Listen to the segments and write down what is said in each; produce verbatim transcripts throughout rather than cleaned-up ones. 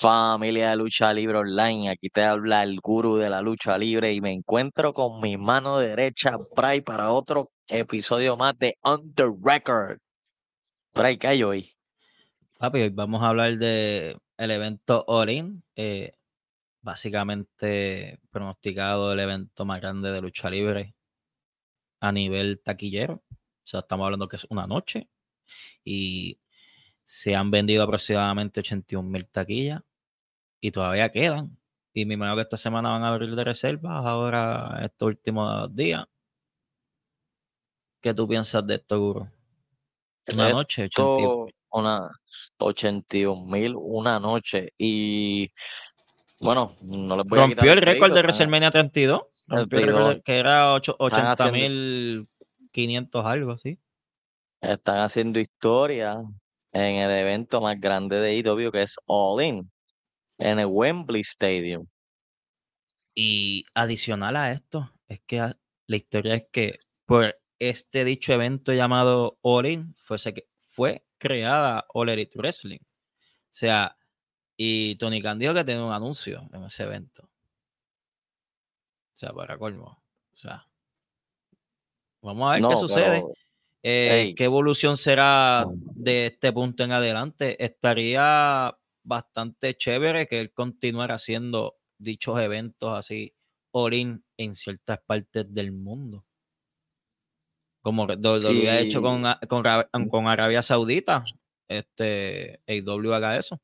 Familia de Lucha Libre Online, aquí te habla el gurú de la lucha libre y me encuentro con mi mano derecha, Bray, para otro episodio más de On The Record. Bray, ¿qué hay hoy? Papi, hoy vamos a hablar de el evento All In, eh, básicamente pronosticado el evento más grande de lucha libre a nivel taquillero. O sea, estamos hablando que es una noche y se han vendido aproximadamente ochenta y un mil taquillas y todavía quedan. Y me imagino que esta semana van a abrir de reservas ahora estos últimos días. ¿Qué tú piensas de esto, Guru? Una noche, ochenta y uno. Esto, una ochenta y un mil, una noche. Y bueno, no les voy a quitar Rompió el el récord crédito. de Están, WrestleMania treinta y dos. Rompió el récord treinta y dos, de- que era están ochenta haciendo, mil quinientos algo así. están haciendo historia en el evento más grande de I W, que es All In, en el Wembley Stadium. Y adicional a esto, es que a- la historia es que por este dicho evento llamado All In fue, se que- fue creada All Elite Wrestling. O sea, y Tony Khan dijo que tenía un anuncio en ese evento. O sea, para colmo. O sea, vamos a ver qué No, sucede. pero, Eh, hey, ¿Qué evolución será de este punto en adelante? Estaría bastante chévere que él continuara haciendo dichos eventos así, all in, en ciertas partes del mundo. Como que W W E ha hecho y con, a- con, Ra- con Arabia Saudita, este A E W haga eso.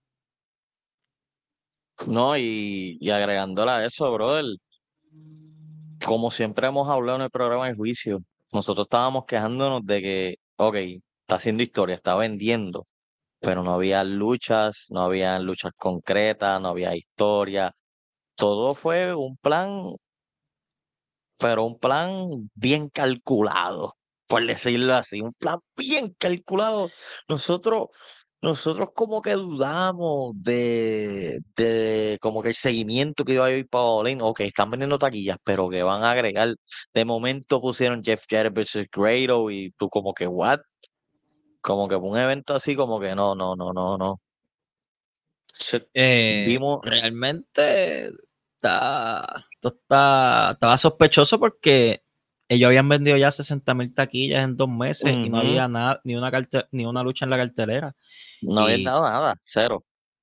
no, y, y agregándole a eso, brother, como siempre hemos hablado en el programa de juicio, nosotros estábamos quejándonos de que, ok, está haciendo historia, está vendiendo, pero no había luchas, no había luchas concretas, no había historia. Todo fue un plan, pero un plan bien calculado, por decirlo así, un plan bien calculado. Nosotros, nosotros como que dudamos de, de como que el seguimiento que iba a ir para Olin. Ok, están vendiendo taquillas, pero que van a agregar. De momento pusieron Jeff Jarrett versus Grado y tú como que, what? Como que un evento así como que no, no, no, no, no. Se- Eh, vimos. realmente está, esto está, estaba sospechoso porque ellos habían vendido ya sesenta mil taquillas en dos meses y no Ujú. había nada, ni una, carte- ni una lucha en la cartelera. No habían Y dado nada, cero.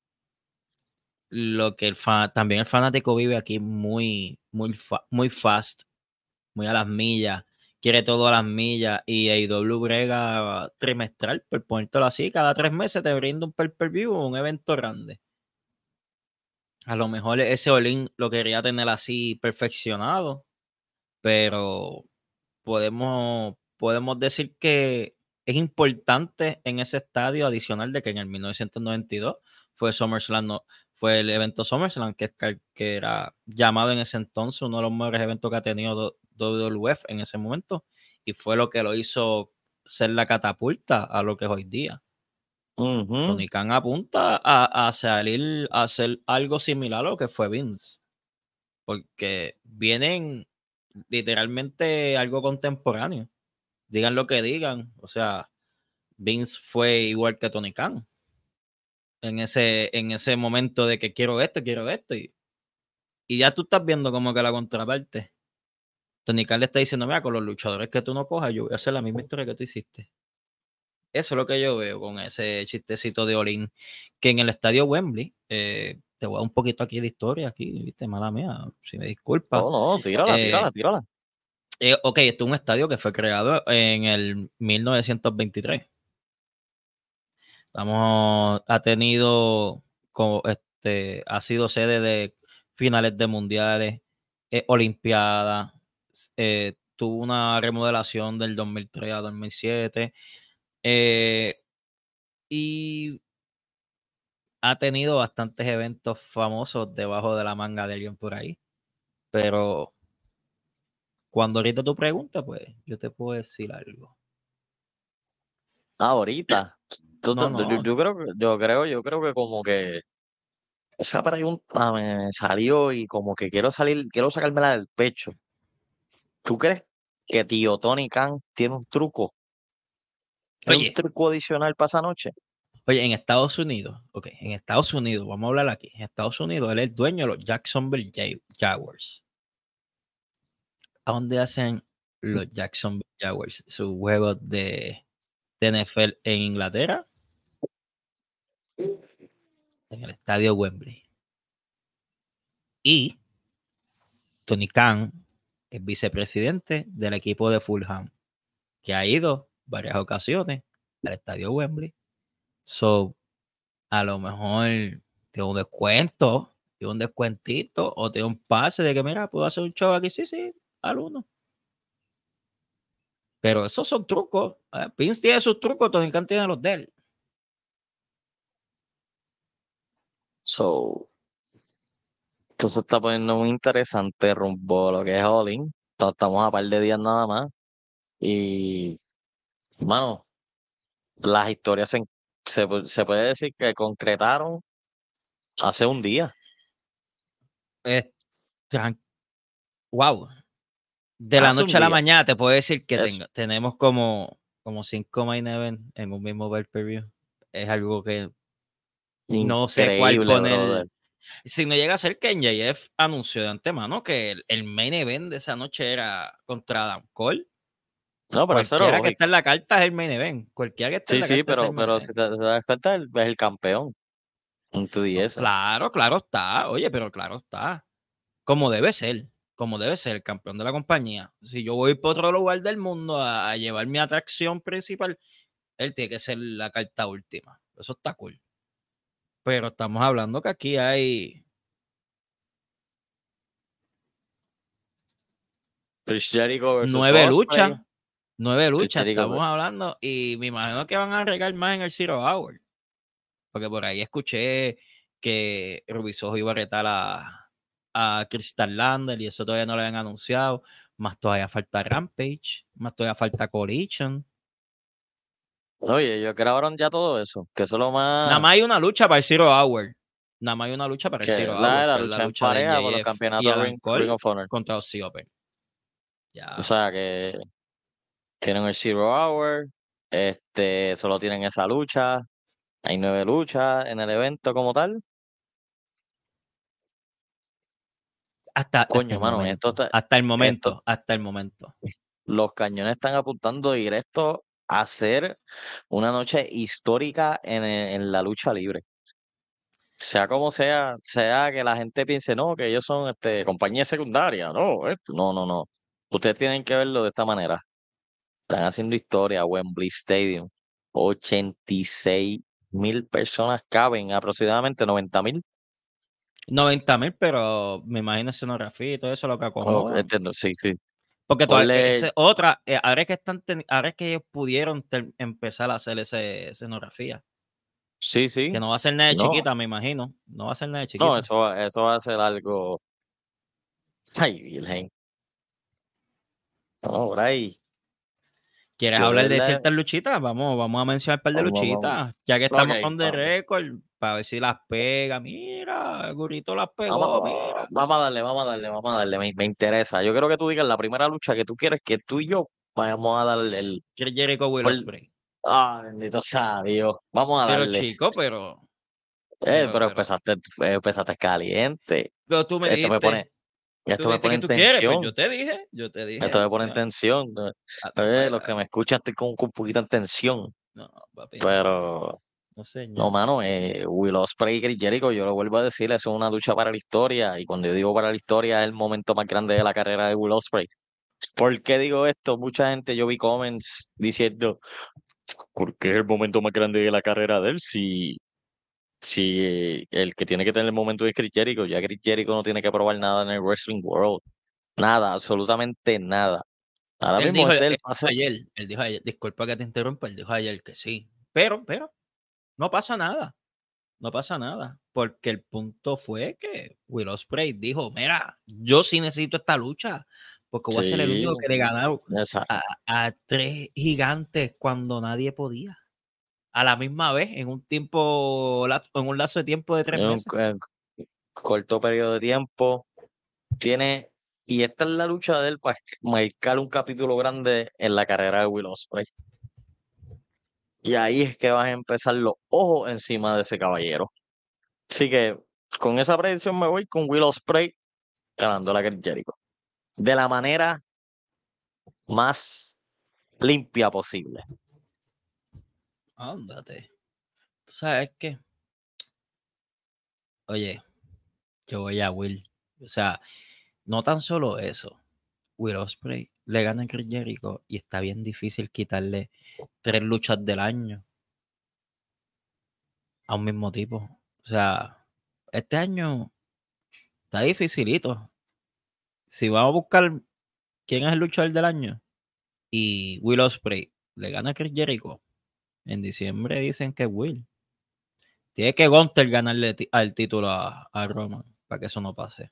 lo que el fa- también el fanático vive aquí muy, muy, fa- muy fast, muy a las millas, quiere todo a las millas y A E W brega trimestral, por ponértelo así, cada tres meses te brinda un pay-per-view o un evento grande. A lo mejor ese Olin lo quería tener así perfeccionado, pero podemos, podemos decir que es importante en ese estadio adicional de que en el mil novecientos noventa y dos fue SummerSlam, no, fue el evento SummerSlam, que, que era llamado en ese entonces uno de los mejores eventos que ha tenido W W F en ese momento, y fue lo que lo hizo ser la catapulta a lo que es hoy día. Ujú. Tony Khan apunta a, a salir a hacer algo similar a lo que fue Vince, porque vienen literalmente algo contemporáneo. Digan lo que digan, o sea, Vince fue igual que Tony Khan en ese, en ese momento de que quiero esto, quiero esto, y, y ya tú estás viendo como que la contraparte. Tony Khan le está diciendo, mira, con los luchadores que tú no cojas, yo voy a hacer la misma historia que tú hiciste. Eso es lo que yo veo con ese chistecito de Olin, que en el estadio Wembley, eh, te voy a dar un poquito aquí de historia, aquí, viste, mala mía, si me disculpa. No, no, tírala, tírala, Eh, tírala. eh, ok, esto es un estadio que fue creado en el mil novecientos veintitrés. Estamos, ha tenido, como, este, ha sido sede de finales de mundiales, eh, olimpiadas, eh, tuvo una remodelación del dos mil tres a dos mil siete, eh, y ha tenido bastantes eventos famosos debajo de la manga de alguien por ahí. Pero cuando ahorita tú preguntas, pues yo te puedo decir algo. Ah, ahorita. Tú te- No, yo, no, yo creo que, yo creo, yo creo que como que esa pregunta me salió y como que quiero salir, quiero sacármela del pecho. ¿Tú crees que tío Tony Khan tiene un truco? ¿Tiene un oye, truco adicional para esa noche? Oye, en Estados Unidos, ok, en Estados Unidos, vamos a hablar aquí. En Estados Unidos, él es el dueño de los Jacksonville Ja- Jaguars. ¿A dónde hacen los Jacksonville Jaguars sus juegos de, de N F L en Inglaterra? En el estadio Wembley. Y Tony Khan es vicepresidente del equipo de Fulham, que ha ido varias ocasiones al estadio Wembley. So, a lo mejor tiene un descuento, tiene un descuentito o tiene un pase de que, mira, puedo hacer un show aquí, sí, sí, al uno. Pero esos son trucos. ¿eh? Vince tiene sus trucos, Tony Khan tiene los de él. So, entonces está poniendo muy interesante rumbo a lo que es All In. Entonces, estamos a par de días nada más. Y, mano, las historias se, se, pu- se puede decir que concretaron hace un día. Es tran- wow. De la Hace un noche a la día. mañana te puedo decir que Es tenga, tenemos como, como cinco main event en un mismo pay-per-view. Es algo que no sé cuál increíble, brother. poner. Si no llega a ser que N J F anunció de antemano que el, el main event de esa noche era contra Adam Cole. No, pero eso era Cualquiera que está en lógico. la carta es el main event. Cualquiera que esté en Sí, la sí, carta es el pero, main pero event. si te, te das cuenta, él es el campeón. No te di No, eso. claro, claro está. Oye, pero claro está. Como debe ser. Como debe ser el campeón de la compañía. Si yo voy por otro lugar del mundo a, a llevar mi atracción principal, él tiene que ser la carta última. Eso está cool. Pero estamos hablando que aquí hay Chris Jericho versus nueve Osprey. luchas. Nueve Chris luchas Jericho. estamos hablando. Y me imagino que van a regar más en el Zero Hour. Porque por ahí escuché que Rubisojo iba a retar a, a Crystal Lander y eso todavía no lo habían anunciado. Más todavía falta Rampage. Más todavía falta Collision. Oye, ellos grabaron ya todo eso. Que eso es lo Nada más. más hay una lucha para el Zero Hour. Nada más hay una lucha para el Que Zero la de Hour, la que es la lucha en lucha de pareja por los N J F y campeonatos Adam Ring, Ring Cole of Honor. contra Aussie Open. O Ya. sea que tienen el Zero Hour. Este, solo tienen esa lucha. Hay nueve luchas en el evento como tal. Hasta, hasta Coño, el mano, esto momento. está, Hasta el esto, momento. Hasta el momento. los cañones están apuntando directo a hacer una noche histórica en, e- en la lucha libre. Sea como sea, sea que la gente piense, no, que ellos son este, compañía secundaria, no, esto, no, no, no. Ustedes tienen que verlo de esta manera. Están haciendo historia, Wembley Stadium. Ochenta y seis mil personas caben, aproximadamente noventa mil. noventa mil, pero me imagino escenografía y todo eso lo que Oh, acomodan. entiendo, sí, sí. Porque todavía, Ponle, ese, otra, eh, ahora es que están ten- ahora es que ellos pudieron ter- empezar a hacer ese escenografía. sí, Que sí. no va a ser nada de No, chiquita, me imagino. No va a ser nada de no, chiquita. eso, va- eso va a ser algo. Ay, Virgen. No, por ahí. ¿Quieres Yo de hablar de verdad. ciertas luchitas? Vamos, vamos a mencionar un par de Vamos, vamos. luchitas. Ya que Ok, estamos on the vamos. record, para ver si las pega. Mira, el Gurito las Vamos, pegó, mira. vamos a darle, vamos a darle, vamos a darle. Me, me interesa. Yo quiero que tú digas la primera lucha que tú quieres que tú y yo vamos a darle el. Chris Jericho, Will por- Ospreay. Ah, bendito sea Dios. Vamos a Pero darle. chico, pero, Eh, pero, pero pero, empezaste, eh, empezaste caliente. pero tú me Esto me pone, dijiste, tú esto me me dijiste pone que en tú quieres, pues tensión. yo te dije, yo te Esto dije, me o pone en sea, tensión. ah, Eh, los que pues, me escuchan estoy con, con un poquito en tensión. no, papi, no, Pero. no No, señor. mano, eh, Will Ospreay y Chris Jericho, yo lo vuelvo a decir, eso es una lucha para la historia. Y cuando yo digo para la historia, es el momento más grande de la carrera de Will Ospreay. ¿Por qué digo esto? Mucha gente, yo vi comments diciendo, ¿por qué es el momento más grande de la carrera de él? Si, si eh, el que tiene que tener el momento es Chris Jericho, ya Chris Jericho no tiene que probar nada en el Wrestling World. Nada, absolutamente nada. Ahora Él mismo dijo, este él es el dijo pase. ayer, él dijo ayer, disculpa que te interrumpa, él dijo ayer que sí, pero, pero, no pasa nada, no pasa nada, porque el punto fue que Will Ospreay dijo, mira, yo sí necesito esta lucha, porque voy a ser el Sí, único que le ganaron esa- a, a tres gigantes cuando nadie podía, a la misma vez, en un tiempo, lap- en un lazo de tiempo de tres en un, meses. en corto periodo de tiempo. Tiene, y esta es la lucha de él para marcar un capítulo grande en la carrera de Will Ospreay. Y ahí es que van a empezar los ojos encima de ese caballero. Así que con esa predicción me voy con Will Ospreay ganando la Chris Jericho. De la manera más limpia posible. Ándate. ¿Tú sabes qué? Oye, yo voy a Will. O sea, no tan solo eso. Will Ospreay le gana a Chris Jericho y está bien difícil quitarle tres luchas del año a un mismo tipo. O sea, este año está dificilito. Si vamos a buscar quién es el luchador del año y Will Ospreay le gana a Chris Jericho, en diciembre dicen que Will. Tiene que Gunther ganarle ti- al título a, a Roman para que eso no pase.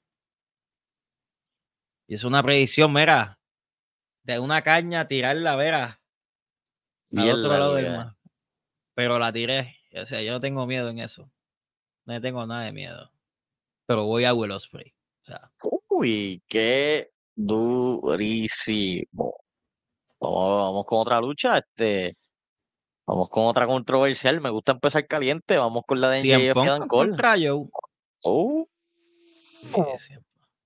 Y es una predicción, mira, de una caña tirarla, vera, al Bien otro lado del larga. mar. Pero la tiré. O sea, yo no tengo miedo en eso. No tengo nada de miedo. Pero voy a Will Ospreay. O sea, Uy, qué durísimo. Vamos, vamos con otra lucha, este, vamos con otra controversial. Me gusta empezar caliente. Vamos con la de C M M J F y Punk Adam Cole. contra Joe. Oh, Sí, sí.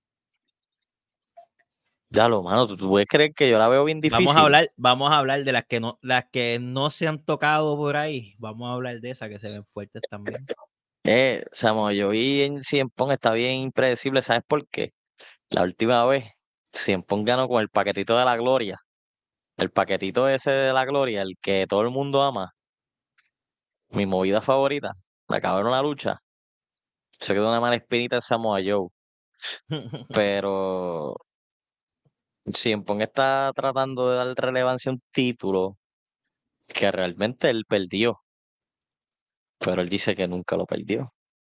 ya lo, mano, ¿tú, tú puedes creer que yo la veo bien Vamos a difícil? hablar, vamos a hablar de las que no, las que no se han tocado por ahí. Vamos a hablar de esas que se ven fuertes también. Eh, Samoa Joe en C M Punk está bien impredecible, ¿sabes por qué? La última vez, C M Punk ganó con el paquetito de la gloria. El paquetito ese de la gloria, el que todo el mundo ama. Mi movida favorita. La acabaron la lucha. Se quedó una mala espinita en Samoa Joe. Pero C M Punk está tratando de dar relevancia a un título que realmente él perdió. Pero él dice que nunca lo perdió.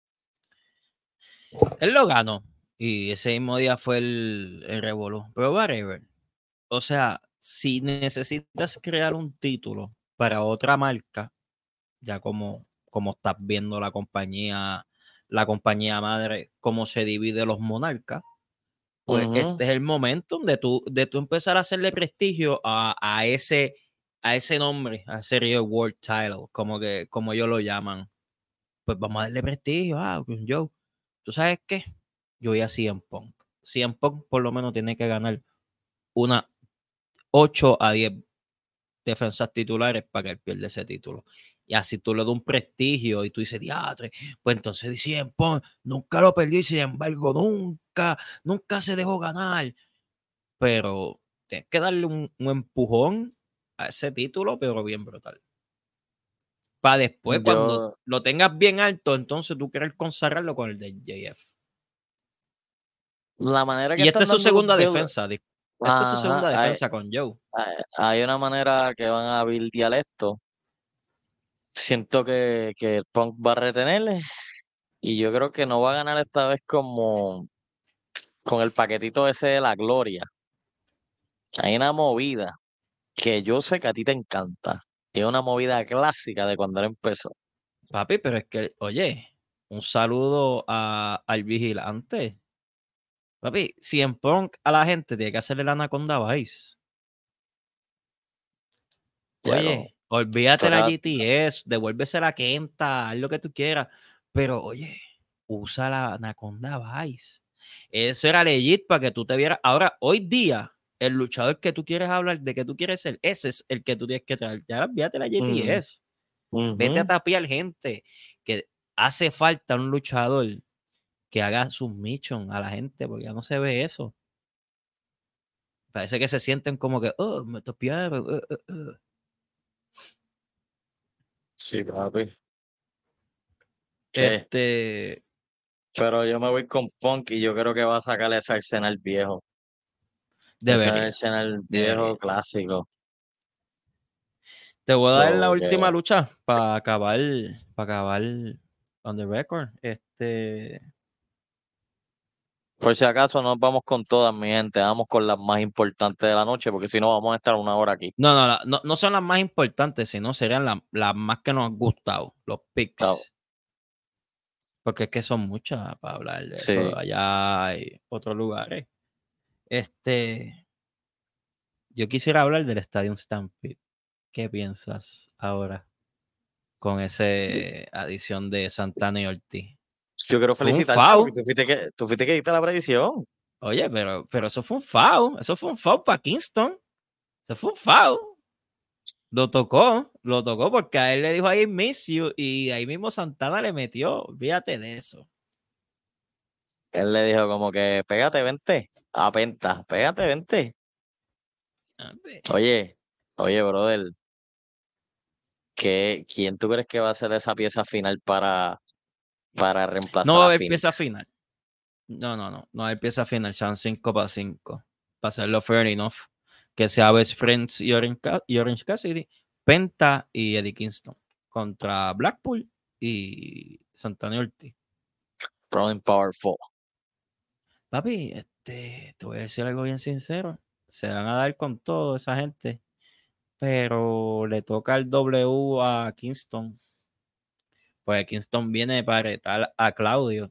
Él lo ganó. Y ese mismo día fue el, el revolú. Pero whatever. O sea, si necesitas crear un título para otra marca, ya como, como estás viendo la compañía, la compañía madre, cómo se divide los monarcas, pues Ujú. este es el momento de tú, de tú empezar a hacerle prestigio a, a ese, a ese nombre, a ese Real World Title, como que, como ellos lo llaman. Pues vamos a darle prestigio, ah, pues, Joe. ¿Tú sabes qué? Yo voy a C M Punk. C M Punk por lo menos tiene que ganar una ocho a diez defensas titulares para que él pierda ese título. Y así tú le das un prestigio y tú dices, diatre, pues entonces dicen, Punk nunca lo perdí, sin embargo, nunca, nunca se dejó ganar. Pero tienes que darle un, un empujón a ese título, pero bien brutal. Para después, cuando Yo, lo tengas bien alto, entonces tú quieres consagrarlo con el de J F. la manera que Y esta están es su dando los segunda build, defensa. di- Esta es su ajá, segunda hay, defensa con Joe. hay hay una manera que van a buildear esto. Siento que, que el Punk va a retenerle y yo creo que no va a ganar esta vez como con el paquetito ese de la gloria. Hay una movida que yo sé que a ti te encanta. Es una movida clásica de cuando él empezó. Papi, pero es que, oye, un saludo a, al vigilante. Papi, si en Punk a la gente tiene que hacerle la Anaconda Vice. Ya lo, Oye, olvídate la toca, G T S, devuélvese la Kenta, haz lo que tú quieras. Pero, oye, usa la Anaconda Vice. Eso era legit para que tú te vieras. Ahora, hoy día, el luchador que tú quieres hablar, de que tú quieres ser, ese es el que tú tienes que traer. Ya olvídate la mm, G T S. Vete a ujú. tapiar gente. Que hace falta un luchador que haga submission a la gente, porque ya no se ve eso. Parece que se sienten como que, oh, me tapiaron. Uh, uh, uh. Sí, papi. ¿Qué? Este, Pero yo me voy con Punk y yo creo que va a sacar ese Arsenal viejo. Ese debería, Arsenal viejo debería. clásico. Te voy a dar la So, última que, lucha para acabar, para acabar on the record. Este, por si acaso nos vamos con todas, mi gente. Vamos con las más importantes de la noche, porque si no vamos a estar una hora aquí. no, no, la- no, no son las más importantes, sino serían la- las más que nos han gustado, los Chao. picks. Porque es que son muchas para hablar de eso. Sí. Allá hay otros lugares. Este, yo quisiera hablar del Stadium Stampede. ¿Qué piensas ahora? con esa adición de Santana y Ortiz. Yo quiero Fue un felicitarte porque foul. tú fuiste que, tú fuiste que diste la predicción. Oye, pero, pero eso fue un foul. Eso fue un foul para Kingston. Eso fue un foul. Lo tocó, lo tocó porque a él le dijo ahí miss you y ahí mismo Santana le metió. Olvídate de eso. Él le dijo como que, pégate, vente, a penta, pégate, vente. Oye, oye, brother, ¿qué, quién tú crees que va a ser esa pieza final para, para No reemplazar va a a haber pieza Phoenix? final. No, no, no. No hay pieza final. Sean cinco para cinco. Para hacerlo fair enough. Que sea Best Friends y Orange, y Orange Cassidy, Penta y Eddie Kingston. Contra Blackpool y Santana y Ortiz. Running Powerful. Papi, este, te voy a decir algo bien sincero. Se van a dar con todo esa gente. Pero le toca el W a Kingston. Pues Kingston viene para retar a Claudio.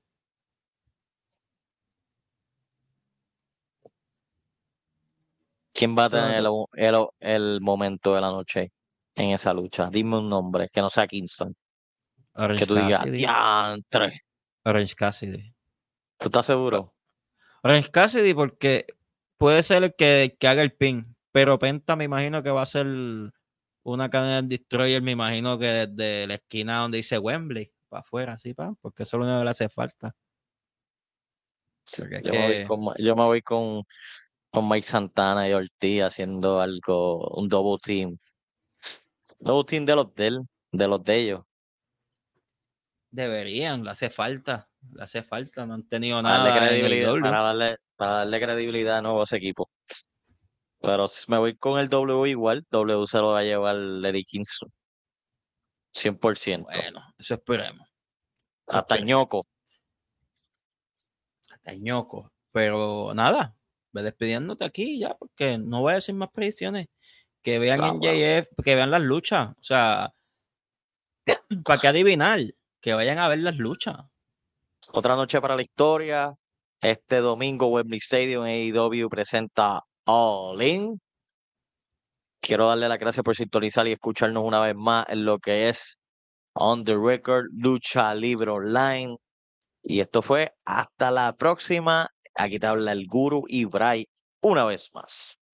¿Quién va a Se va a tener el, to- el, el momento de la noche en esa lucha? Dime un nombre, que no sea Kingston. Que Orange tú digas, Cassidy. diantre. Orange Cassidy. ¿Tú estás seguro? Orange Cassidy porque puede ser el que, que haga el pin, pero Penta me imagino que va a ser una cadena de Destroyer, me imagino que desde la esquina donde dice Wembley, para afuera, así, pa, porque eso es lo único que le hace falta. Porque es Yo me voy que con, yo me voy con, con Mike Santana y Ortiz haciendo algo, un double team. Double team de los de él, de los de ellos. deberían, le hace falta, le hace falta, no han tenido Para darle nada en credibilidad, A E W. para darle, para darle credibilidad de nuevo a ese equipo. Pero si me voy con el W igual, W se lo va a llevar Eddie Kingston. cien por ciento. Bueno, eso esperemos. Eso Hasta esperemos. ñoco. Hasta ñoco. Pero nada, ve despidiéndote aquí ya, porque no voy a decir más predicciones. Que vean Ah, en bueno. J F, que vean las luchas. O sea, ¿para qué adivinar? Que vayan a ver las luchas. Otra noche para la historia. Este domingo, Wembley Stadium, A E W presenta All In. Quiero darle las gracias por sintonizar y escucharnos una vez más en lo que es On the Record, Lucha Libre Online. Y esto fue hasta la próxima. Aquí te habla el Guru y Bray una vez más.